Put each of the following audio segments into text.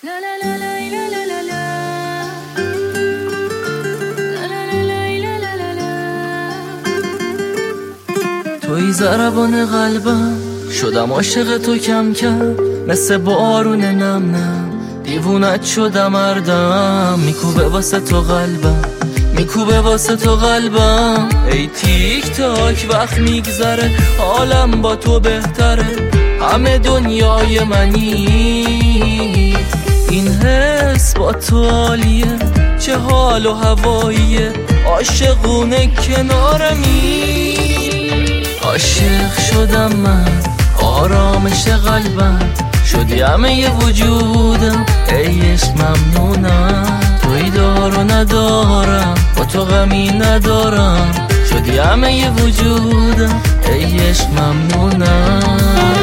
توی ضربان قلبم شدم عاشق تو کم کم، مثل بارون نم نم دیوونت شدم مردم. میکوبه واسه تو قلبم، میکوبه واسه تو قلبم. ای تیک تاک وقت میگذره، حالم با تو بهتره، همه دنیای منی. این حس با تو عالیه، چه حال و هواییه، عاشقونه کنارمی. عاشق شدم من، آرامش قلبم، شدی همه ی وجودم. ای عشق ممنونم، توی دار و ندارم، با تو غمی ندارم، شدی همه ی وجودم. ای عشق ممنونم.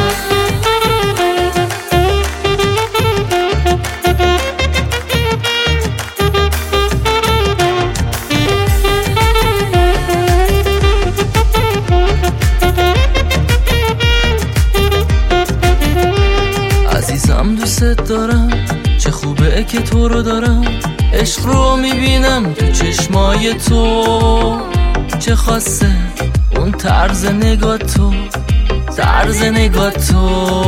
عزیزم دوست دارم، چه خوبه که تو رو دارم. عشق رو میبینم تو چشمای تو، چه خاصه اون طرز نگاه تو، طرز نگاه تو.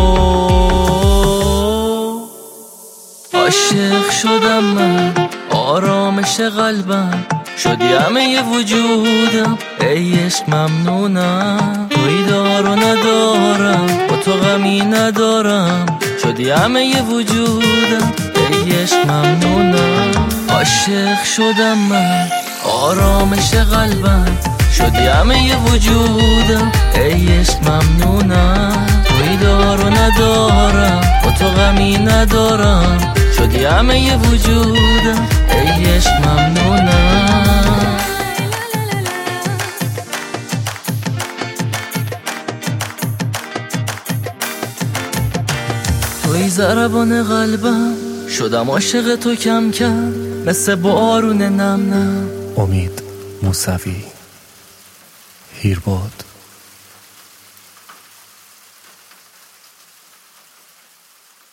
عاشق شدم من، آرامش قلبم، شدی همه ی وجودم. ای عشق ممنونم، توی دار و ندارم، با تو غمی ندارم، شدی همه ی وجودم. ای عشق ممنونم. عاشق شدم من، آرامش قلبم، شدی همه ی وجودم. ای عشق ممنونم، توی دار و ندارم، با تو غمی ندارم، شدی همه ی وجودم. ای عشق ممنونم. توی ضربان قلبم شدم عاشق تو کم کم، مثل بارون نم نم. امید موسوی، هیرباد.